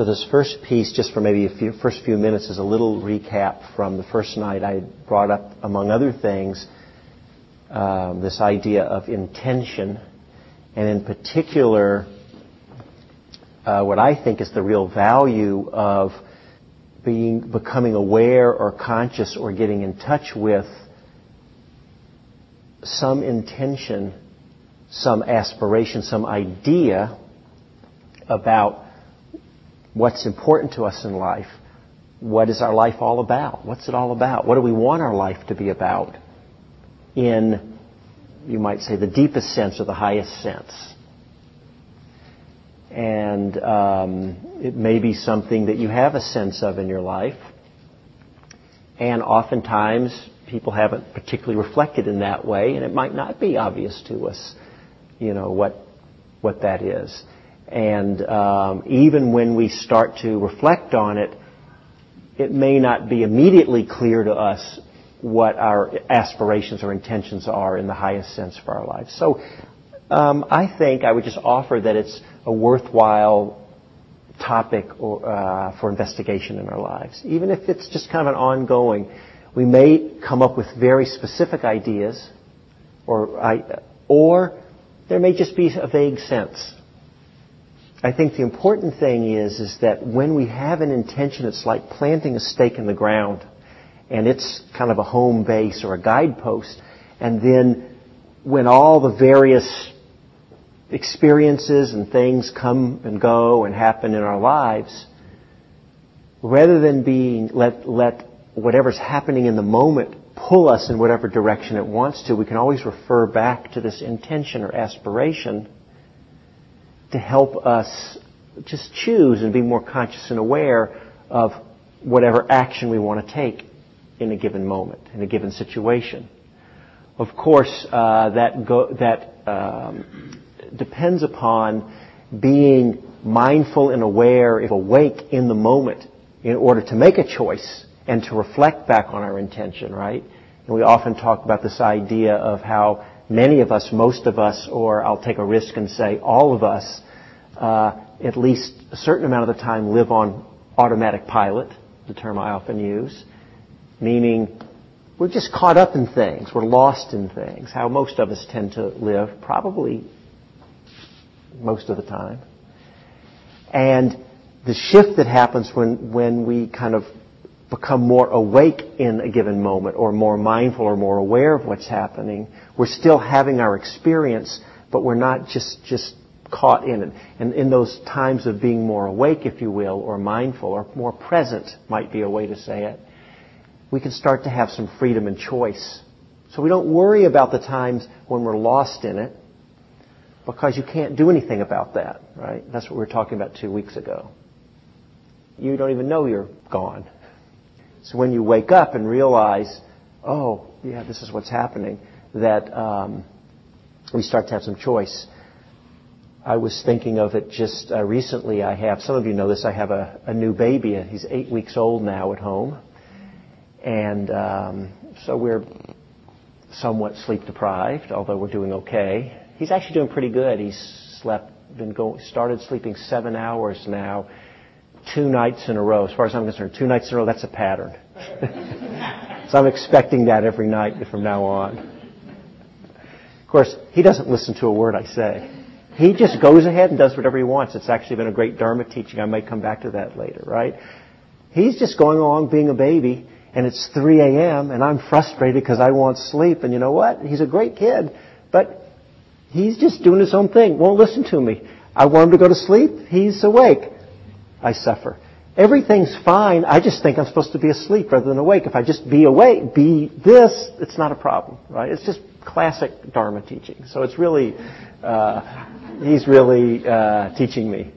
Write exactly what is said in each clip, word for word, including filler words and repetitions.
So this first piece, just for maybe a few, first few minutes, is a little recap from the first night. I brought up, among other things, um, this idea of intention, and in particular, uh, what I think is the real value of being, becoming aware or conscious or getting in touch with some intention, some aspiration, some idea about what's important to us in life. What is our life all about? What's it all about? What do we want our life to be about? In, you might say, the deepest sense or the highest sense. And um, it may be something that you have a sense of in your life. And oftentimes, people haven't particularly reflected in that way, and it might not be obvious to us, you know, what what that is. And um, even when we start to reflect on it, it may not be immediately clear to us what our aspirations or intentions are in the highest sense for our lives. So um, I think I would just offer that it's a worthwhile topic or, uh, for investigation in our lives. Even if it's just kind of an ongoing, we may come up with very specific ideas, or I, or there may just be a vague sense. I think the important thing is, is that when we have an intention, it's like planting a stake in the ground, and it's kind of a home base or a guidepost. And then when all the various experiences and things come and go and happen in our lives, rather than being let let whatever's happening in the moment pull us in whatever direction it wants to, we can always refer back to this intention or aspiration to help us just choose and be more conscious and aware of whatever action we want to take in a given moment, in a given situation. Of course, uh, that go, that um, depends upon being mindful and aware, if awake in the moment, in order to make a choice and to reflect back on our intention, right? And we often talk about this idea of how many of us, most of us, or I'll take a risk and say all of us, uh, at least a certain amount of the time live on automatic pilot, the term I often use, meaning we're just caught up in things, we're lost in things, how most of us tend to live, probably most of the time. And the shift that happens when, when we kind of become more awake in a given moment, or more mindful or more aware of what's happening, we're still having our experience, but we're not just, just caught in it. And in those times of being more awake, if you will, or mindful, or more present, might be a way to say it, we can start to have some freedom and choice. So we don't worry about the times when we're lost in it, because you can't do anything about that, right? That's what we were talking about two weeks ago. You don't even know you're gone. So when you wake up and realize, oh, yeah, this is what's happening, that um, we start to have some choice. I was thinking of it just uh, recently. I have, some of you know this, I have a, a new baby. He's eight weeks old now at home. And um, so we're somewhat sleep deprived, although we're doing okay. He's actually doing pretty good. He's slept, been going, started sleeping seven hours now, two nights in a row. As far as I'm concerned, two nights in a row, that's a pattern. So I'm expecting that every night from now on. Of course, he doesn't listen to a word I say. He just goes ahead and does whatever he wants. It's actually been a great Dharma teaching. I might come back to that later, right? He's just going along being a baby, and it's three a.m., and I'm frustrated because I want sleep. And you know what? He's a great kid, but he's just doing his own thing. Won't listen to me. I want him to go to sleep. He's awake. I suffer. Everything's fine. I just think I'm supposed to be asleep rather than awake. If I just be awake, be this, it's not a problem, right? It's just classic Dharma teaching. So it's really, uh, he's really uh, teaching me.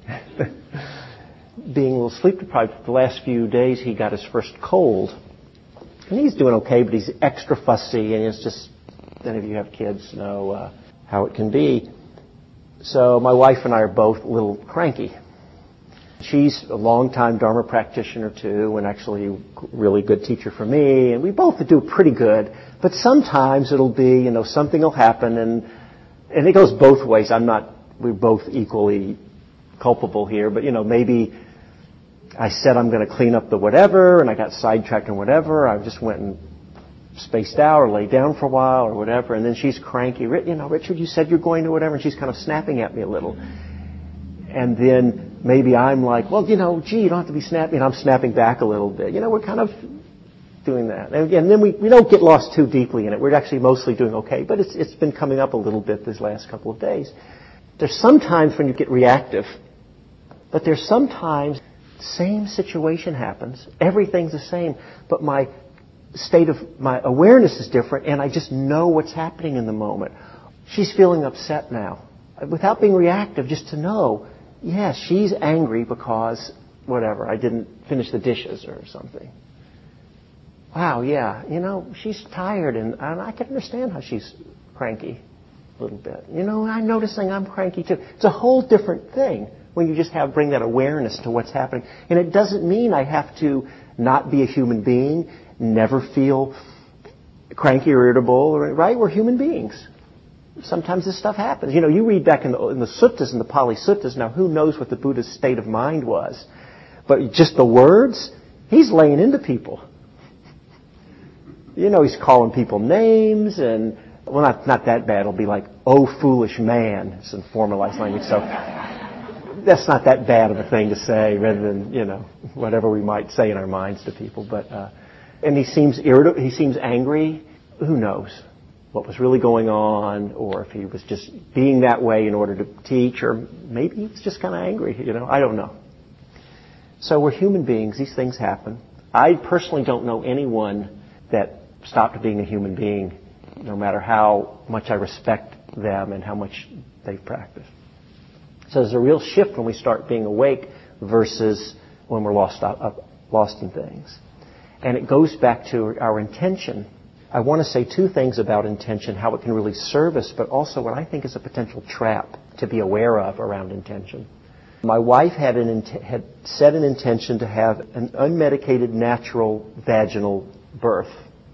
Being a little sleep deprived, the last few days he got his first cold. And he's doing okay, but he's extra fussy, and it's just, any of you have kids know uh, how it can be. So my wife and I are both a little cranky. She's a long-time Dharma practitioner, too, and actually a really good teacher for me. And we both do pretty good. But sometimes it'll be, you know, something will happen, and and it goes both ways. I'm not, we're both equally culpable here. But, you know, maybe I said I'm going to clean up the whatever, and I got sidetracked and whatever. I just went and spaced out or laid down for a while or whatever. And then she's cranky. You know, Richard, you said you're going to whatever. And she's kind of snapping at me a little. And then maybe I'm like, well, you know, gee, you don't have to be snapping. And I'm snapping back a little bit. You know, we're kind of doing that. And again, then we, we don't get lost too deeply in it. We're actually mostly doing okay. But it's it's been coming up a little bit this last couple of days. There's some times when you get reactive. But there's sometimes same situation happens. Everything's the same. But my state of, my awareness is different. And I just know what's happening in the moment. She's feeling upset now. Without being reactive, just to know, yes, she's angry because, whatever, I didn't finish the dishes or something. Wow, yeah, you know, she's tired, and, and I can understand how she's cranky a little bit. You know, I'm noticing I'm cranky too. It's a whole different thing when you just have bring that awareness to what's happening. And it doesn't mean I have to not be a human being, never feel cranky or irritable, right? We're human beings. Sometimes this stuff happens. You know, you read back in the, in the suttas, in the Pali Suttas, now who knows what the Buddha's state of mind was. But just the words, he's laying into people. You know, he's calling people names and, well, not not that bad. It'll be like, oh, foolish man. It's in formalized language. So that's not that bad of a thing to say rather than, you know, whatever we might say in our minds to people. But, uh, and he seems irritable. He seems angry. Who knows what was really going on, or if he was just being that way in order to teach, or maybe he was just kind of angry, you know, I don't know. So we're human beings, these things happen. I personally don't know anyone that stopped being a human being, no matter how much I respect them and how much they've practiced. So there's a real shift when we start being awake versus when we're lost, uh, lost in things. And it goes back to our intention. I want to say two things about intention, how it can really serve us, but also what I think is a potential trap to be aware of around intention. My wife had, an int- had set an intention to have an unmedicated natural vaginal birth.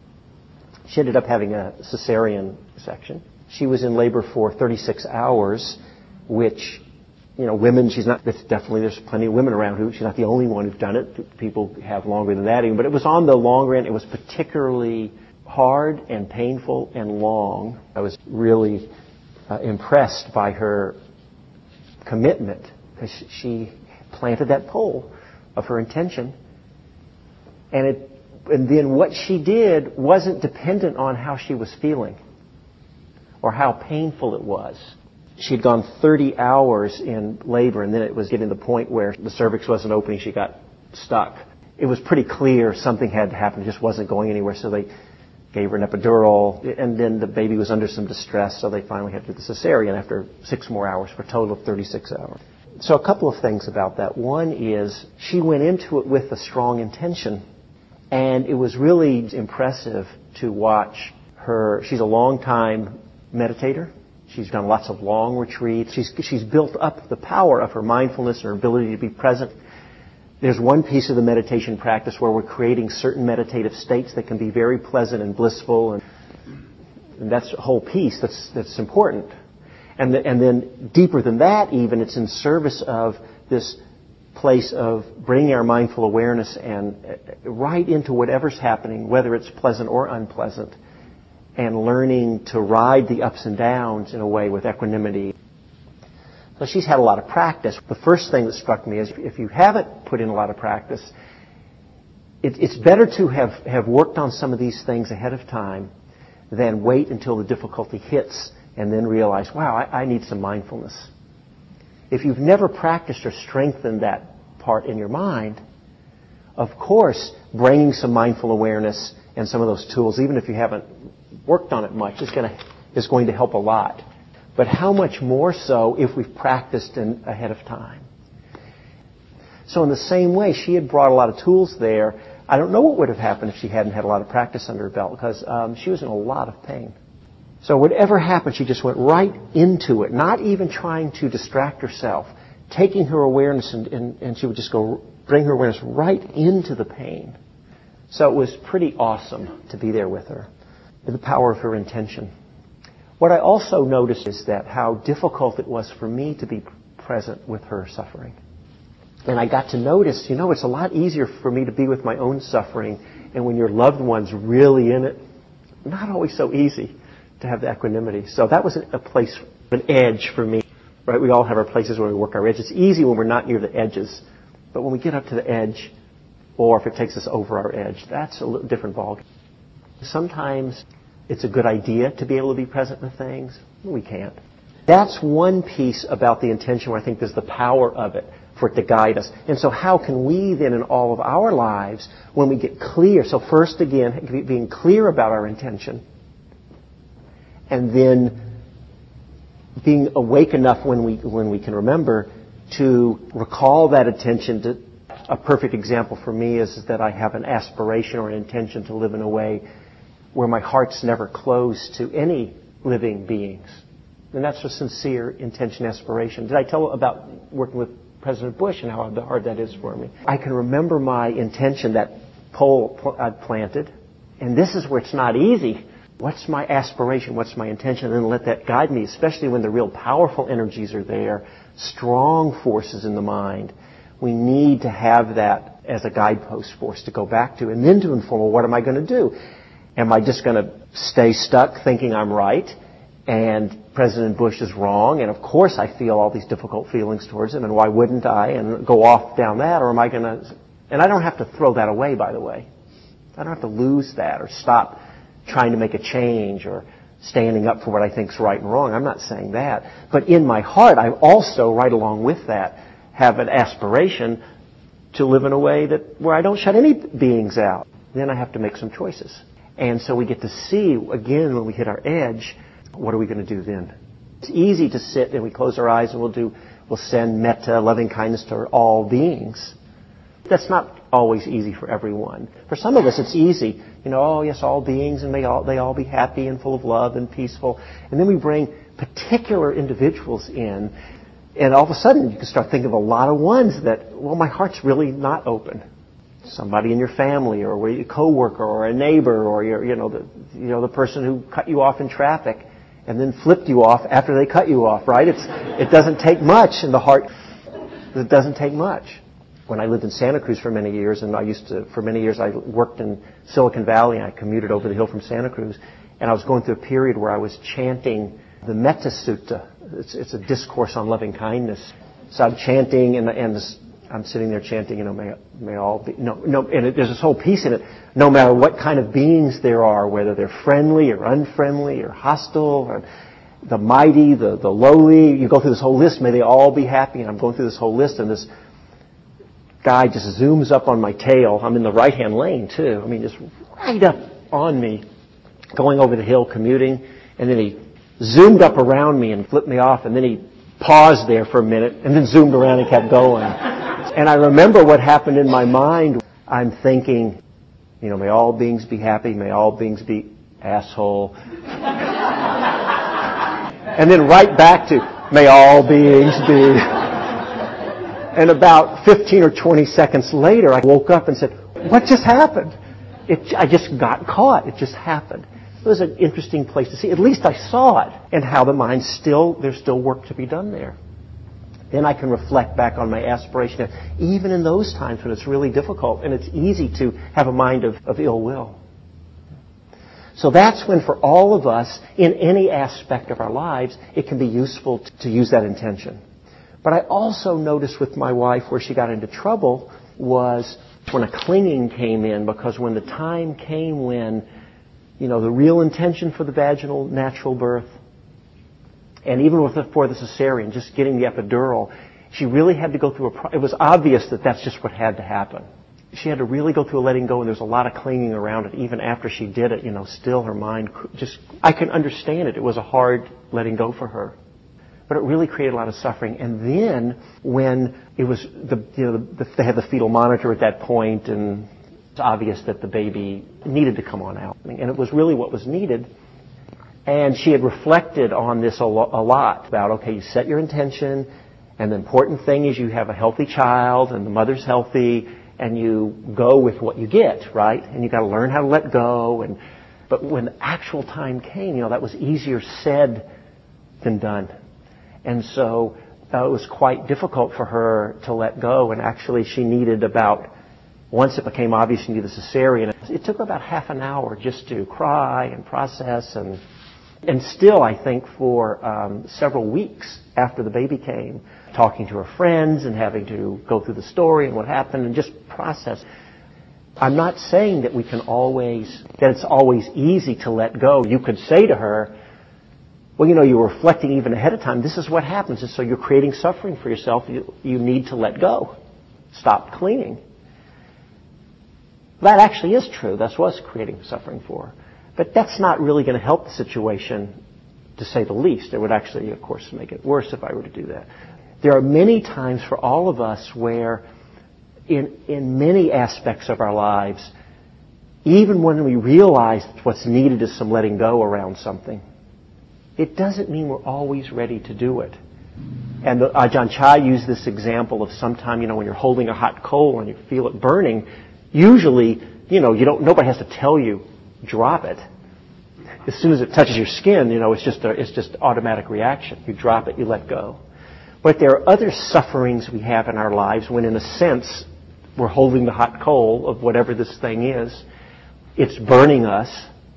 She ended up having a cesarean section. She was in labor for thirty-six hours, which, you know, women, she's not, definitely there's plenty of women around who, she's not the only one who've done it. People have longer than that even, but it was on the longer end. It was particularly hard and painful and long. I was really uh, impressed by her commitment because she planted that pole of her intention. And it, and then what she did wasn't dependent on how she was feeling or how painful it was. She'd gone thirty hours in labor, and then it was getting to the point where the cervix wasn't opening. She got stuck. It was pretty clear something had to happen. It just wasn't going anywhere. So they gave her an epidural, and then the baby was under some distress, so they finally had to do the cesarean after six more hours for a total of thirty-six hours. So a couple of things about that. One is she went into it with a strong intention, and it was really impressive to watch her. She's a long-time meditator. She's done lots of long retreats. She's, she's built up the power of her mindfulness, her ability to be present. There's one piece of the meditation practice where we're creating certain meditative states that can be very pleasant and blissful, and, and that's a whole piece that's that's important. And, the, and then deeper than that even, it's in service of this place of bringing our mindful awareness and right into whatever's happening, whether it's pleasant or unpleasant, and learning to ride the ups and downs in a way with equanimity. So she's had a lot of practice. The first thing that struck me is if you haven't put in a lot of practice, it, it's better to have, have worked on some of these things ahead of time than wait until the difficulty hits and then realize, wow, I, I need some mindfulness. If you've never practiced or strengthened that part in your mind, of course, bringing some mindful awareness and some of those tools, even if you haven't worked on it much, is going to, is going to help a lot. But how much more so if we've practiced in, ahead of time? So in the same way, she had brought a lot of tools there. I don't know what would have happened if she hadn't had a lot of practice under her belt, because um, she was in a lot of pain. So whatever happened, she just went right into it, not even trying to distract herself, taking her awareness, and, and, and she would just go bring her awareness right into the pain. So it was pretty awesome to be there with her, the power of her intention. What I also noticed is that how difficult it was for me to be present with her suffering. And I got to notice, you know, it's a lot easier for me to be with my own suffering. And when your loved one's really in it, not always so easy to have the equanimity. So that was a place, an edge for me. Right? We all have our places where we work our edges. It's easy when we're not near the edges. But when we get up to the edge, or if it takes us over our edge, that's a little different ballgame. Sometimes it's a good idea to be able to be present with things. We can't. That's one piece about the intention where I think there's the power of it for it to guide us. And so how can we then in all of our lives, when we get clear, so first again, being clear about our intention, and then being awake enough when we when we can remember to recall that intention. To, a perfect example for me is, is that I have an aspiration or an intention to live in a way where my heart's never closed to any living beings. And that's a sincere intention, aspiration. Did I tell about working with President Bush and how hard that is for me? I can remember my intention, that pole I'd planted, and this is where it's not easy. What's my aspiration? What's my intention? And then let that guide me, especially when the real powerful energies are there, strong forces in the mind. We need to have that as a guidepost for us to go back to, and then to inform, well, what am I going to do? Am I just going to stay stuck thinking I'm right and President Bush is wrong, and of course I feel all these difficult feelings towards him, and why wouldn't I, and go off down that, or am I going to... And I don't have to throw that away, by the way. I don't have to lose that or stop trying to make a change or standing up for what I think is right and wrong. I'm not saying that. But in my heart, I also, right along with that, have an aspiration to live in a way that where I don't shut any beings out. Then I have to make some choices. And so we get to see, again, when we hit our edge, what are we going to do then? It's easy to sit and we close our eyes and we'll do, we'll send metta, loving kindness to all beings. That's not always easy for everyone. For some of us, it's easy. You know, oh yes, all beings, and may all, they all be happy and full of love and peaceful. And then we bring particular individuals in, and all of a sudden you can start thinking of a lot of ones that, well, my heart's really not open. Somebody in your family, or a coworker, or a neighbor, or your, you know, the, you know, the person who cut you off in traffic and then flipped you off after they cut you off, right? It's, it doesn't take much in the heart. It doesn't take much. When I lived in Santa Cruz for many years, and I used to, for many years, I worked in Silicon Valley, and I commuted over the hill from Santa Cruz, and I was going through a period where I was chanting the Metta Sutta. It's, it's a discourse on loving kindness. So I'm chanting, and, and this, I'm sitting there chanting, you know, may, may all be, no, no, and it, there's this whole piece in it. No matter what kind of beings there are, whether they're friendly or unfriendly or hostile, or the mighty, the, the lowly, you go through this whole list, may they all be happy, and I'm going through this whole list, and this guy just zooms up on my tail. I'm in the right-hand lane, too. I mean, just right up on me, going over the hill, commuting. And then he zoomed up around me and flipped me off. And then he paused there for a minute and then zoomed around and kept going. And I remember what happened in my mind. I'm thinking, you know, may all beings be happy. May all beings be asshole. And then right back to, may all beings be... And about fifteen or twenty seconds later, I woke up and said, what just happened? It, I just got caught. It just happened. It was an interesting place to see. At least I saw it, and how the mind still, there's still work to be done there. Then I can reflect back on my aspiration, even in those times when it's really difficult, and it's easy to have a mind of, of ill will. So that's when, for all of us, in any aspect of our lives, it can be useful to, to use that intention. But I also noticed with my wife where she got into trouble was when a clinging came in, because when the time came when, you know, the real intention for the vaginal natural birth, and even with the, for the cesarean, just getting the epidural, she really had to go through a... Pro- it was obvious that that's just what had to happen. She had to really go through a letting go, and there's a lot of clinging around it. Even after she did it, you know, still her mind just... I can understand it. It was a hard letting go for her. But it really created a lot of suffering. And then when it was, the, you know, the, they had the fetal monitor at that point, and it's obvious that the baby needed to come on out. And it was really what was needed. And she had reflected on this a, lo- a lot about, okay, you set your intention, and the important thing is you have a healthy child, and the mother's healthy, and you go with what you get, right? And you got to learn how to let go. And but when the actual time came, you know, that was easier said than done. And so uh, it was quite difficult for her to let go. And actually she needed about, once it became obvious she needed a cesarean, it took about half an hour just to cry and process. And and still, I think, for um, several weeks after the baby came, talking to her friends and having to go through the story and what happened and just process. I'm not saying that we can always, that it's always easy to let go. You could say to her, well, you know, you're reflecting even ahead of time. This is what happens. And so you're creating suffering for yourself. You, you need to let go. Stop clinging. That actually is true. That's what's creating suffering for. But that's not really going to help the situation, to say the least. It would actually, of course, make it worse if I were to do that. There are many times for all of us where in, in many aspects of our lives, even when we realize that what's needed is some letting go around something, it doesn't mean we're always ready to do it. And the, Ajahn Chah used this example of sometime, you know, when you're holding a hot coal and you feel it burning, usually, you know, you don't, nobody has to tell you, drop it. As soon as it touches your skin, you know, it's just a, it's just automatic reaction. You drop it, you let go. But there are other sufferings we have in our lives when, in a sense, we're holding the hot coal of whatever this thing is. It's burning us,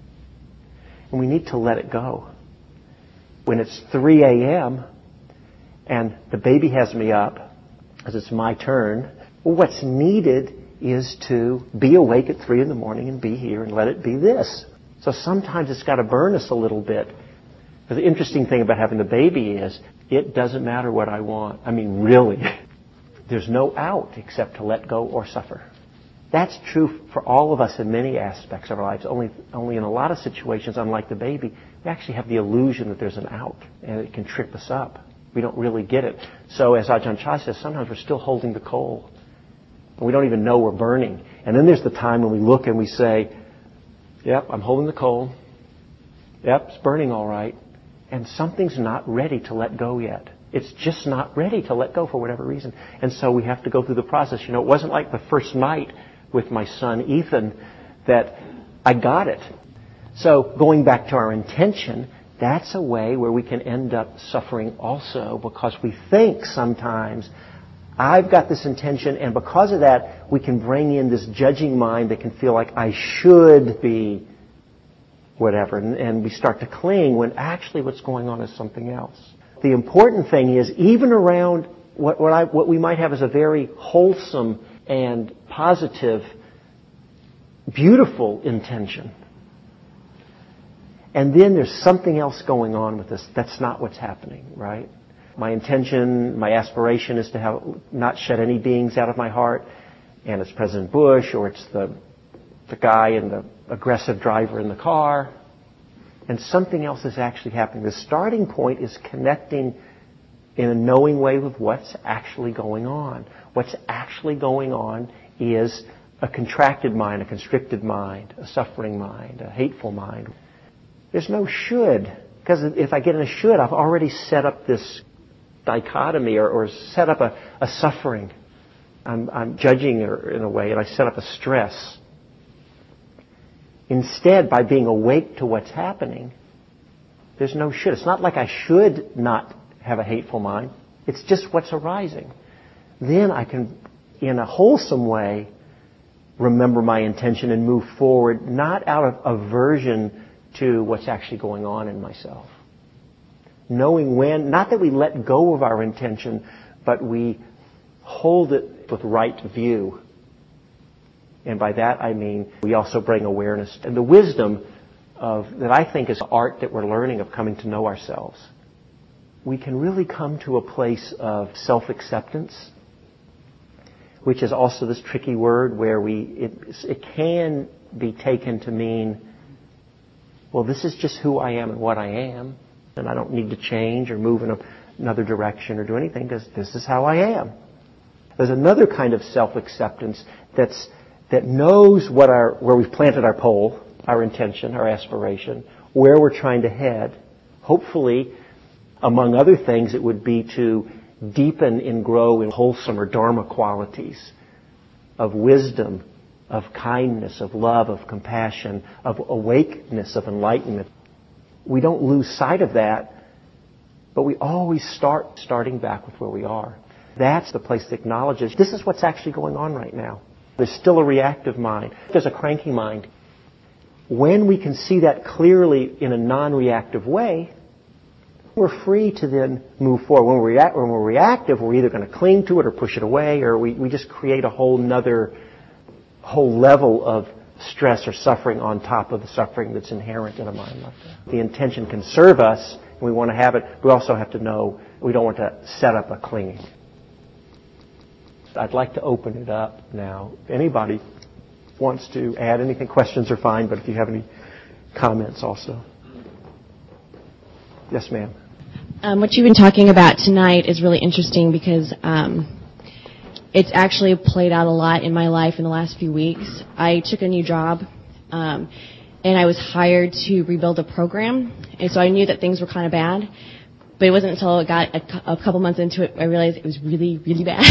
and we need to let it go. When it's three a.m. and the baby has me up, because it's my turn, well, what's needed is to be awake at three in the morning and be here and let it be this. So sometimes it's got to burn us a little bit. But the interesting thing about having the baby is it doesn't matter what I want. I mean, really. There's no out except to let go or suffer. That's true for all of us in many aspects of our lives. Only, only in a lot of situations, unlike the baby, we actually have the illusion that there's an out, and it can trip us up. We don't really get it. So as Ajahn Chah says, sometimes we're still holding the coal. And we don't even know we're burning. And then there's the time when we look and we say, yep, I'm holding the coal. Yep, it's burning all right. And something's not ready to let go yet. It's just not ready to let go for whatever reason. And so we have to go through the process. You know, it wasn't like the first night with my son, Ethan, that I got it. So going back to our intention, that's a way where we can end up suffering also, because we think sometimes, I've got this intention, and because of that, we can bring in this judging mind that can feel like I should be whatever, and, and we start to cling when actually what's going on is something else. The important thing is, even around what, what, I, what we might have as a very wholesome and positive, beautiful intention, and then there's something else going on with this. That's not what's happening, right? My intention, my aspiration is to have not shut any beings out of my heart, and it's President Bush, or it's the the guy and the aggressive driver in the car, and something else is actually happening. The starting point is connecting in a knowing way with what's actually going on. What's actually going on is a contracted mind, a constricted mind, a suffering mind, a hateful mind. There's no should, because if I get in a should, I've already set up this dichotomy or, or set up a, a suffering. I'm, I'm judging her in a way, and I set up a stress. Instead, by being awake to what's happening, there's no should. It's not like I should not have a hateful mind. It's just what's arising. Then I can, in a wholesome way, remember my intention and move forward, not out of aversion to what's actually going on in myself. Knowing when, not that we let go of our intention, but we hold it with right view. And by that I mean we also bring awareness and the wisdom of that I think is art that we're learning of coming to know ourselves. We can really come to a place of self-acceptance, which is also this tricky word where we it, it can be taken to mean, well, this is just who I am and what I am, and I don't need to change or move in a, another direction or do anything because this is how I am. There's another kind of self-acceptance that's that knows what our where we've planted our pole, our intention, our aspiration, where we're trying to head. Hopefully, among other things, it would be to deepen and grow in wholesome or dharma qualities of wisdom, of kindness, of love, of compassion, of awakeness, of enlightenment. We don't lose sight of that But we always start starting back with where we are. That's the place that acknowledges this is what's actually going on right now. There's still a reactive mind. There's a cranky mind. When we can see that clearly in a non-reactive way, we're free to then move forward. When we're, react- when we're reactive, we're either going to cling to it or push it away, or we, we just create a whole nother, whole level of stress or suffering on top of the suffering that's inherent in a mind like that. The intention can serve us, and we want to have it. We also have to know we don't want to set up a clinging. I'd like to open it up now. If anybody wants to add anything, questions are fine, but if you have any comments also. Yes, ma'am. Um, what you've been talking about tonight is really interesting because um, it's actually played out a lot in my life in the last few weeks. I took a new job, um, and I was hired to rebuild a program, and so I knew that things were kind of bad. But it wasn't until I got a, a couple months into it I realized it was really, really bad.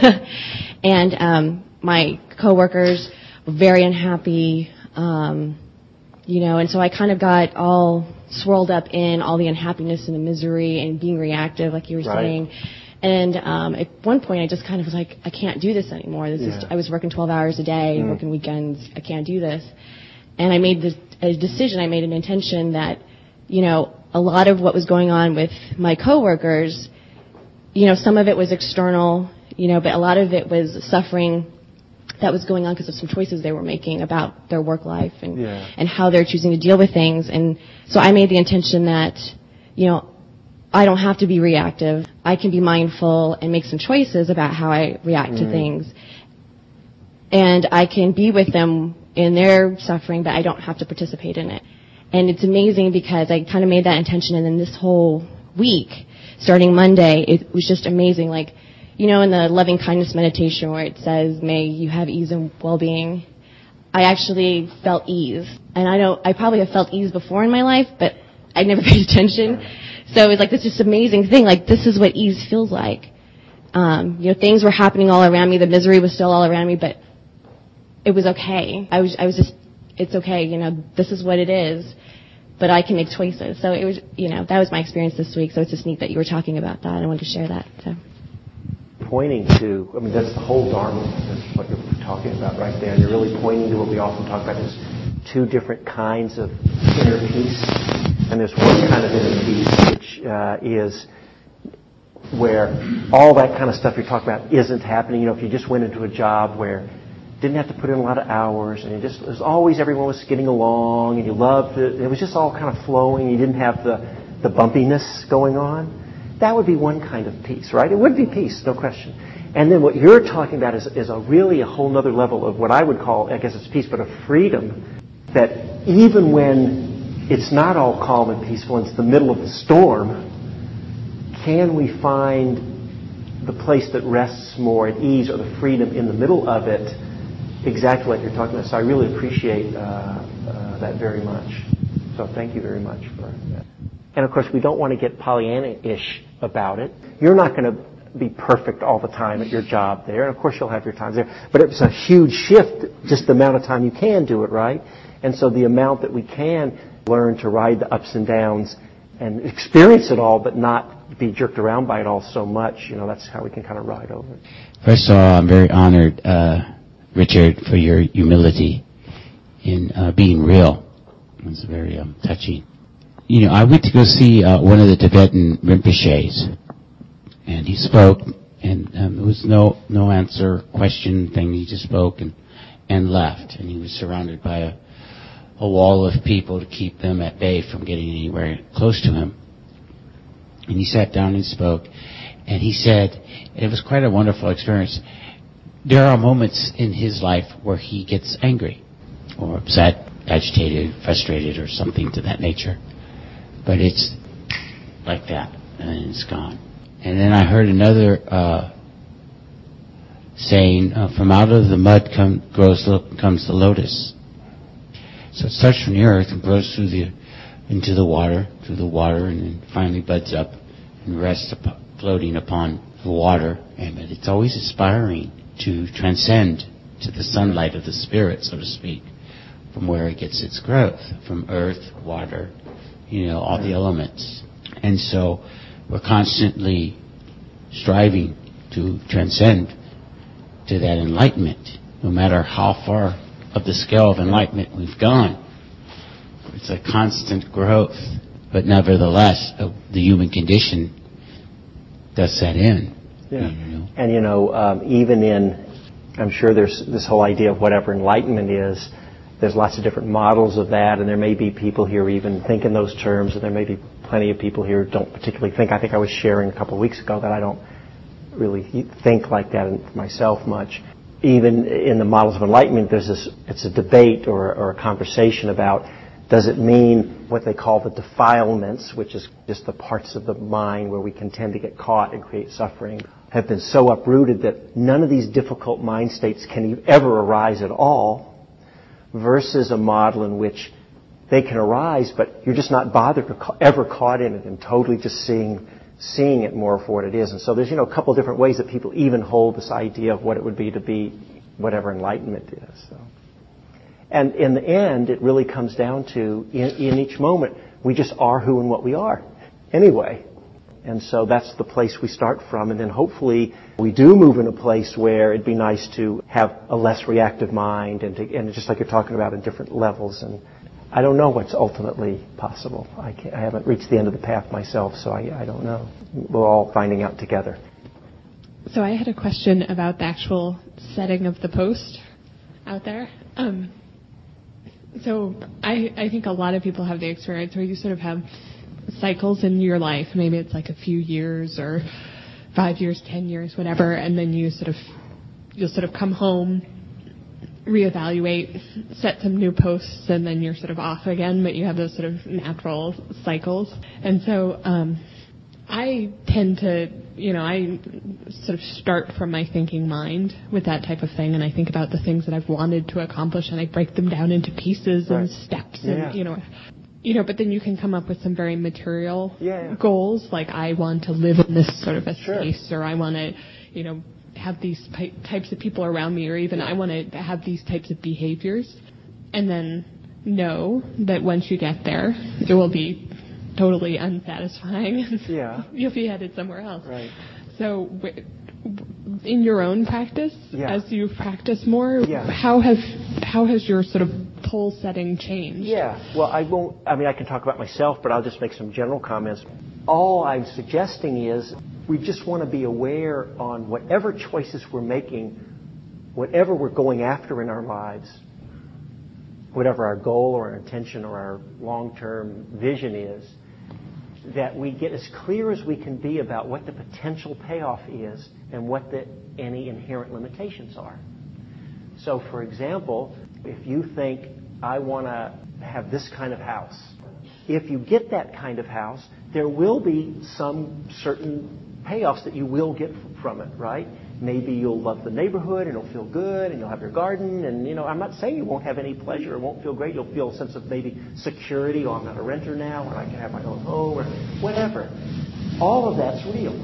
and um, my coworkers were very unhappy, um, you know, and so I kind of got all swirled up in all the unhappiness and the misery and being reactive, like you were right. saying. And um, at one point, I just kind of was like, I can't do this anymore. This yeah. is, I was working twelve hours a day, mm. working weekends. I can't do this. And I made this, a decision. I made an intention that, you know, a lot of what was going on with my coworkers, you know, some of it was external, you know, but a lot of it was suffering that was going on because of some choices they were making about their work life and yeah. and how they're choosing to deal with things. And so I made the intention that, you know, I don't have to be reactive. I can be mindful and make some choices about how I react mm. to things. And I can be with them in their suffering, but I don't have to participate in it. And it's amazing because I kind of made that intention, and then this whole week, starting Monday, it was just amazing. Like, you know, in the loving kindness meditation where it says, may you have ease and well-being, I actually felt ease. And I know I probably have felt ease before in my life, but I never paid attention. So it was like this just amazing thing. Like, this is what ease feels like. Um, you know, things were happening all around me. The misery was still all around me, but it was okay. I was, I was just, it's okay. You know, this is what it is. But I can make choices. So it was, you know, that was my experience this week. So it's just neat that you were talking about that. I wanted to share that. So. Pointing to, I mean, that's the whole Dharma. That's what you're talking about right there. And you're really pointing to what we often talk about is two different kinds of inner peace. And there's one kind of inner peace which uh, is where all that kind of stuff you're talking about isn't happening. You know, if you just went into a job where didn't have to put in a lot of hours, and it just it was always everyone was getting along, and you loved it. It was just all kind of flowing. You didn't have the, the bumpiness going on. That would be one kind of peace, right? It would be peace, no question. And then what you're talking about is, is a really a whole other level of what I would call, I guess it's peace, but a freedom that even when it's not all calm and peaceful, and it's the middle of the storm, can we find the place that rests more at ease or the freedom in the middle of it? Exactly what you're talking about. So I really appreciate uh, uh, that very much. So thank you very much for that. And of course, we don't want to get Pollyanna-ish about it. You're not going to be perfect all the time at your job there. And of course, you'll have your times there. But it's a huge shift, just the amount of time you can do it, right? And so the amount that we can learn to ride the ups and downs and experience it all, but not be jerked around by it all so much, you know, that's how we can kind of ride over it. First of all, I'm very honored, uh, Richard, for your humility in uh, being real. It's very um, touching. You know, I went to go see uh, one of the Tibetan Rinpoches, and he spoke, and um, there was no no answer question thing. He just spoke and and left, and he was surrounded by a, a wall of people to keep them at bay from getting anywhere close to him. And he sat down and spoke, and he said, it was quite a wonderful experience. There are moments in his life where he gets angry or upset, agitated, frustrated, or something to that nature. But it's like that, and it's gone. And then I heard another uh, saying, uh, from out of the mud come, grows, comes the lotus. So it starts from the earth and grows through the into the water, through the water, and then finally buds up and rests up, floating upon the water. And but it's always aspiring to transcend to the sunlight of the spirit, so to speak, from where it gets its growth, from earth, water, you know, all the elements. And so we're constantly striving to transcend to that enlightenment, no matter how far up the scale of enlightenment we've gone. It's a constant growth, but nevertheless, uh, the human condition does set in. Yeah. You know? And, you know, um, even in, I'm sure there's this whole idea of whatever enlightenment is. There's lots of different models of that, and there may be people here who even think in those terms, and there may be plenty of people here who don't particularly think. I think I was sharing a couple of weeks ago that I don't really think like that myself much. Even in the models of enlightenment, there's this, it's a debate or, or a conversation about, does it mean what they call the defilements, which is just the parts of the mind where we can tend to get caught and create suffering, have been so uprooted that none of these difficult mind states can ever arise at all, versus a model in which they can arise, but you're just not bothered or ever caught in it and totally just seeing seeing it more for what it is. And so there's, you know, a couple of different ways that people even hold this idea of what it would be to be whatever enlightenment is. So. And in the end, it really comes down to, in, in each moment, we just are who and what we are anyway. And so that's the place we start from. And then hopefully we do move in a place where it'd be nice to have a less reactive mind and, to, and just like you're talking about in different levels. And I don't know what's ultimately possible. I, can't, I haven't reached the end of the path myself, so I, I don't know. We're all finding out together. So I had a question about the actual setting of the post out there. Um, so I, I think a lot of people have the experience where you sort of have cycles in your life. Maybe it's like a few years or five years, ten years, whatever, and then you sort of you'll sort of come home, reevaluate, set some new posts, and then you're sort of off again. But you have those sort of natural cycles, and so um, I tend to, you know, I sort of start from my thinking mind with that type of thing, and I think about the things that I've wanted to accomplish, and I break them down into pieces right. and steps, yeah. and you know. You know, but then you can come up with some very material yeah, yeah. goals, like I want to live in this sort of a sure. space, or I want to, you know, have these pi- types of people around me, or even I want to have these types of behaviors. And then know that once you get there, it will be totally unsatisfying. Yeah. You'll be headed somewhere else. Right. So w- in your own practice, yeah. as you practice more, yeah. how have how has your sort of pole setting changed? Yeah. Well, I won't. I mean, I can talk about myself, but I'll just make some general comments. All I'm suggesting is we just want to be aware on whatever choices we're making, whatever we're going after in our lives, whatever our goal or our intention or our long-term vision is, that we get as clear as we can be about what the potential payoff is and what the, any inherent limitations are. So, for example, if you think, I want to have this kind of house, if you get that kind of house, there will be some certain payoffs that you will get from it, right? Maybe you'll love the neighborhood and it'll feel good and you'll have your garden and, you know, I'm not saying you won't have any pleasure, it won't feel great. You'll feel a sense of maybe security, oh, I'm not a renter now and I can have my own home or whatever. All of that's real.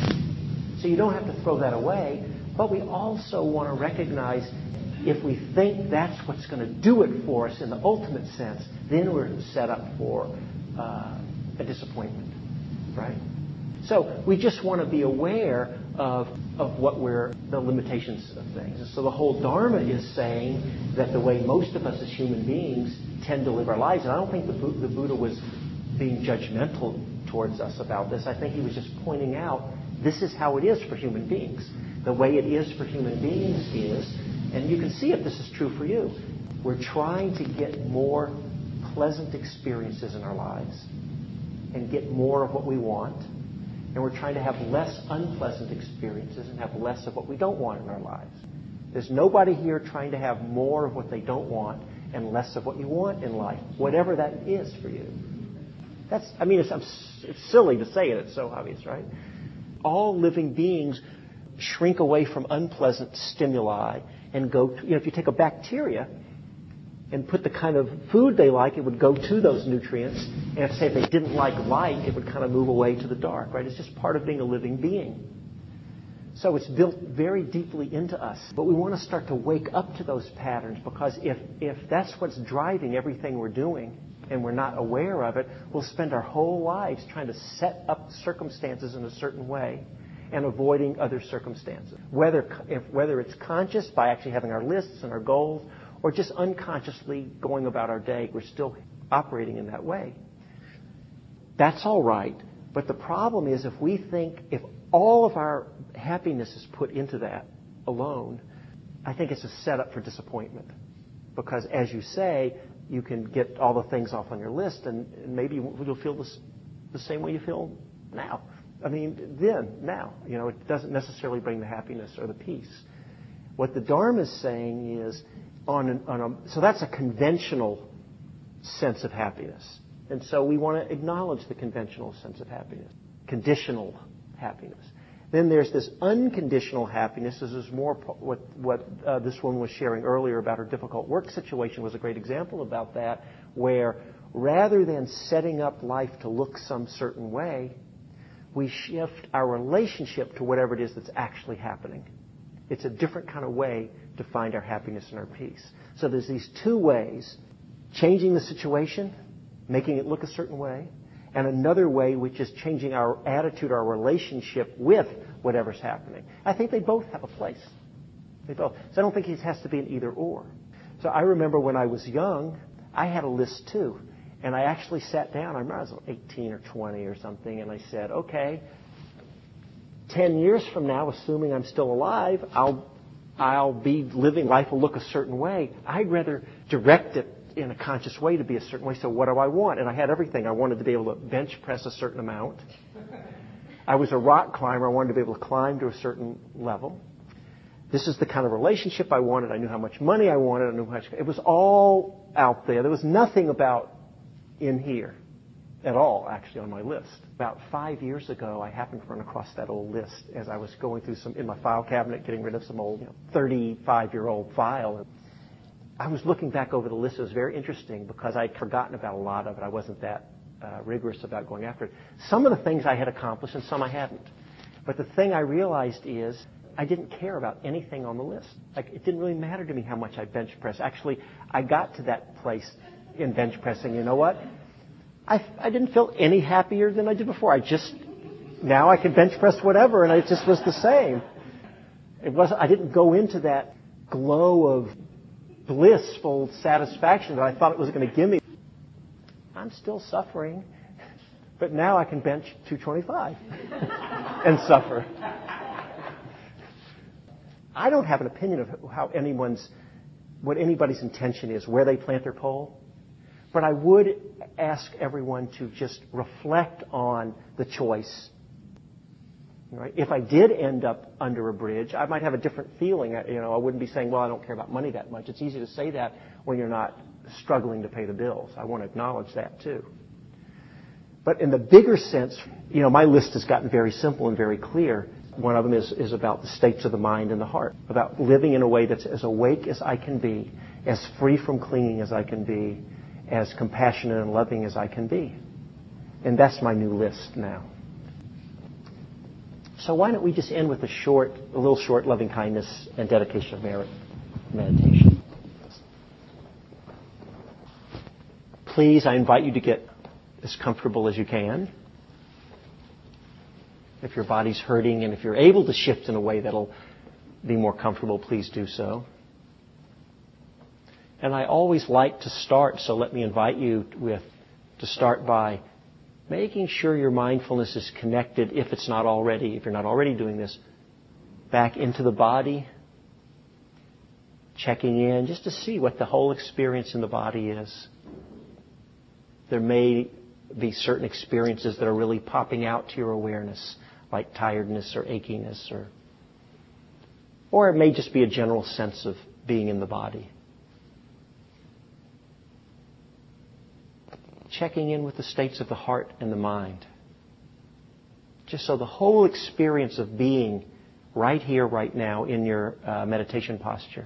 So you don't have to throw that away, but we also want to recognize if we think that's what's going to do it for us in the ultimate sense, then we're set up for uh, a disappointment, right? So we just want to be aware of of what we're, the limitations of things. And so the whole Dharma is saying that the way most of us as human beings tend to live our lives, and I don't think the, the Buddha was being judgmental towards us about this. I think he was just pointing out this is how it is for human beings. The way it is for human beings is, and you can see if this is true for you, we're trying to get more pleasant experiences in our lives and get more of what we want. And we're trying to have less unpleasant experiences and have less of what we don't want in our lives. There's nobody here trying to have more of what they don't want and less of what you want in life, whatever that is for you. That's, I mean, it's, it's silly to say it. It's so obvious, right? All living beings shrink away from unpleasant stimuli and go to, you know, if you take a bacteria and put the kind of food they like, it would go to those nutrients. And if, say, if they didn't like light, it would kind of move away to the dark, right? It's just part of being a living being. So it's built very deeply into us. But we want to start to wake up to those patterns, because if, if that's what's driving everything we're doing, and we're not aware of it, we'll spend our whole lives trying to set up circumstances in a certain way and avoiding other circumstances. Whether, if, whether it's conscious by actually having our lists and our goals, or just unconsciously going about our day, we're still operating in that way. That's all right. But the problem is if we think, if all of our happiness is put into that alone, I think it's a setup for disappointment. Because as you say, you can get all the things off on your list and, and maybe you'll feel this, the same way you feel now. I mean, then, now. You know, it doesn't necessarily bring the happiness or the peace. What the Dharma is saying is, on, an, on a, so that's a conventional sense of happiness. And so we want to acknowledge the conventional sense of happiness, conditional happiness. Then there's this unconditional happiness. This is more what, what uh, this woman was sharing earlier about her difficult work situation was a great example about that, where rather than setting up life to look some certain way, we shift our relationship to whatever it is that's actually happening. It's a different kind of way to find our happiness and our peace. So there's these two ways, changing the situation, making it look a certain way, and another way which is changing our attitude, our relationship with whatever's happening. I think they both have a place. They both. So I don't think it has to be an either or. So I remember when I was young, I had a list too. And I actually sat down, I remember I was eighteen or twenty or something, and I said, okay, ten years from now, assuming I'm still alive, I'll I'll be living, life will look a certain way. I'd rather direct it in a conscious way to be a certain way. So what do I want? And I had everything. I wanted to be able to bench press a certain amount. I was a rock climber. I wanted to be able to climb to a certain level. This is the kind of relationship I wanted. I knew how much money I wanted. I knew how much. It was all out there. There was nothing about in here at all, actually, on my list. About five years ago, I happened to run across that old list as I was going through some, in my file cabinet, getting rid of some old, you know, thirty-five-year-old file. I was looking back over the list. It was very interesting because I'd forgotten about a lot of it. I wasn't that uh, rigorous about going after it. Some of the things I had accomplished and some I hadn't. But the thing I realized is I didn't care about anything on the list. Like, it didn't really matter to me how much I bench pressed. Actually, I got to that place in bench pressing. You know what? I, I didn't feel any happier than I did before. I just, now I can bench press whatever, and it just was the same. It wasn't, I didn't go into that glow of blissful satisfaction that I thought it was going to give me. I'm still suffering, but now I can bench two twenty-five and suffer. I don't have an opinion of how anyone's, what anybody's intention is, where they plant their pole. But I would ask everyone to just reflect on the choice. Right? If I did end up under a bridge, I might have a different feeling. You know, I wouldn't be saying, well, I don't care about money that much. It's easy to say that when you're not struggling to pay the bills. I want to acknowledge that too. But in the bigger sense, you know, my list has gotten very simple and very clear. One of them is, is about the states of the mind and the heart, about living in a way that's as awake as I can be, as free from clinging as I can be, as compassionate and loving as I can be. And that's my new list now. So why don't we just end with a short, a little short loving kindness and dedication of merit meditation. Please, I invite you to get as comfortable as you can. If your body's hurting and if you're able to shift in a way that'll be more comfortable, please do so. And I always like to start, so let me invite you with to start by making sure your mindfulness is connected, if it's not already, if you're not already doing this, back into the body, checking in just to see what the whole experience in the body is. There may be certain experiences that are really popping out to your awareness, like tiredness or achiness, or or it may just be a general sense of being in the body. Checking in with the states of the heart and the mind. Just so the whole experience of being right here, right now in your uh, meditation posture.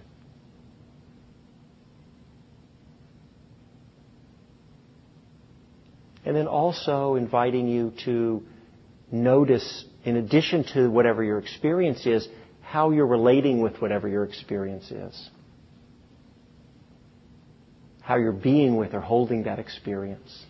And then also inviting you to notice, in addition to whatever your experience is, how you're relating with whatever your experience is. how you're being with or holding that experience.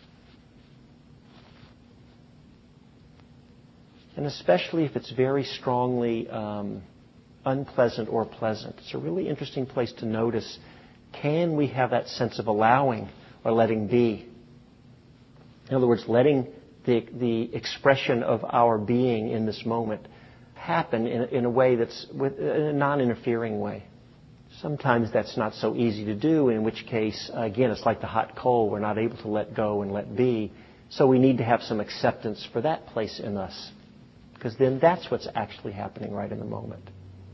And especially if it's very strongly um, unpleasant or pleasant. It's a really interesting place to notice, can we have that sense of allowing or letting be? In other words, letting the, the expression of our being in this moment happen in, in a way that's with, in a non-interfering way. Sometimes that's not so easy to do, in which case, again, it's like the hot coal. We're not able to let go and let be. So we need to have some acceptance for that place in us, because then that's what's actually happening right in the moment.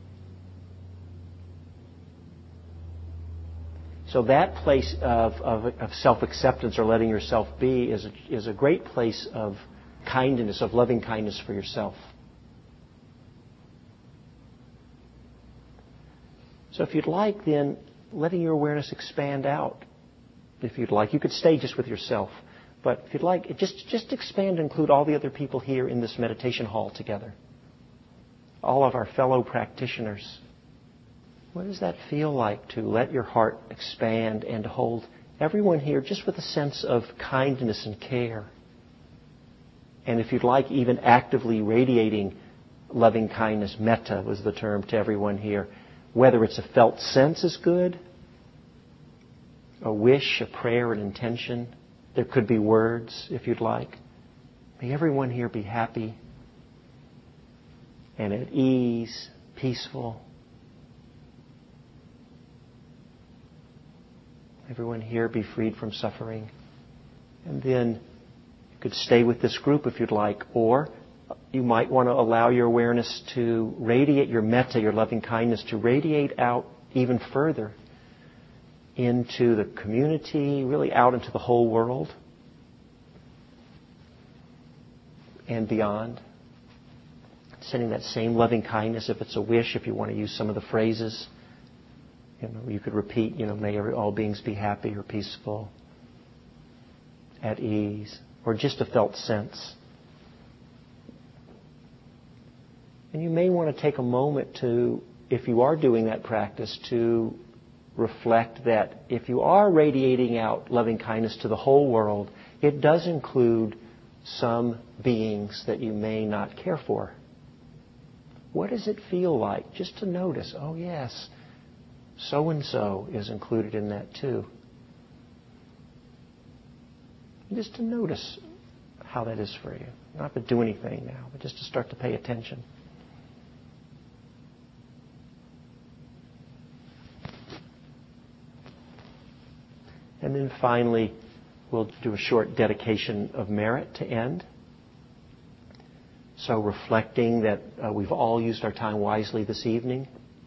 So that place of, of, of self-acceptance or letting yourself be is a, is a great place of kindness, of loving kindness for yourself. So if you'd like, then letting your awareness expand out. If you'd like, you could stay just with yourself. But if you'd like, just, just expand and include all the other people here in this meditation hall together. All of our fellow practitioners. What does that feel like to let your heart expand and hold everyone here just with a sense of kindness and care? And if you'd like, even actively radiating loving kindness, metta was the term, to everyone here. Whether it's a felt sense is good, a wish, a prayer, an intention. There could be words, if you'd like. May everyone here be happy and at ease, peaceful. Everyone here be freed from suffering. And then you could stay with this group if you'd like, or you might want to allow your awareness to radiate, your metta, your loving kindness, to radiate out even further into the community, really out into the whole world and beyond. Sending that same loving kindness, if it's a wish, if you want to use some of the phrases. You know, you could repeat, you know, may every, all beings be happy or peaceful, at ease, or just a felt sense. And you may want to take a moment to, if you are doing that practice, to reflect that if you are radiating out loving kindness to the whole world, it does include some beings that you may not care for. What does it feel like? Just to notice, oh yes, so-and-so is included in that too. Just to notice how that is for you. Not to do anything now, but just to start to pay attention. And then finally, we'll do a short dedication of merit to end. So reflecting that uh, we've all used our time wisely this evening.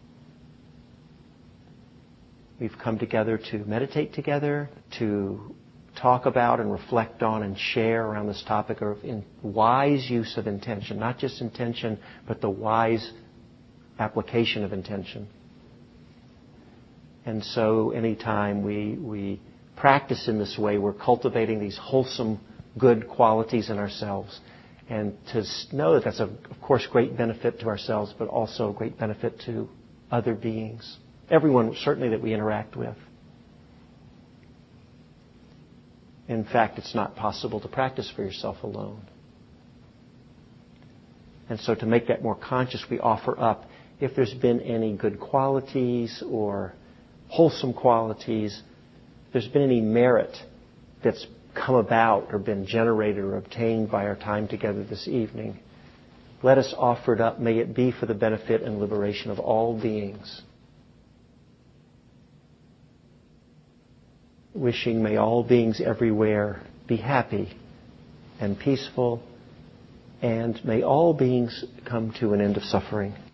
We've come together to meditate together, to talk about and reflect on and share around this topic of in wise use of intention. Not just intention, but the wise application of intention. And so anytime we, we practice in this way, we're cultivating these wholesome, good qualities in ourselves. And to know that that's, a, of course, great benefit to ourselves, but also a great benefit to other beings. Everyone, certainly, that we interact with. In fact, it's not possible to practice for yourself alone. And so to make that more conscious, we offer up, if there's been any good qualities or wholesome qualities, if there's been any merit that's come about or been generated or obtained by our time together this evening, let us offer it up. May it be for the benefit and liberation of all beings. Wishing may all beings everywhere be happy and peaceful, and may all beings come to an end of suffering.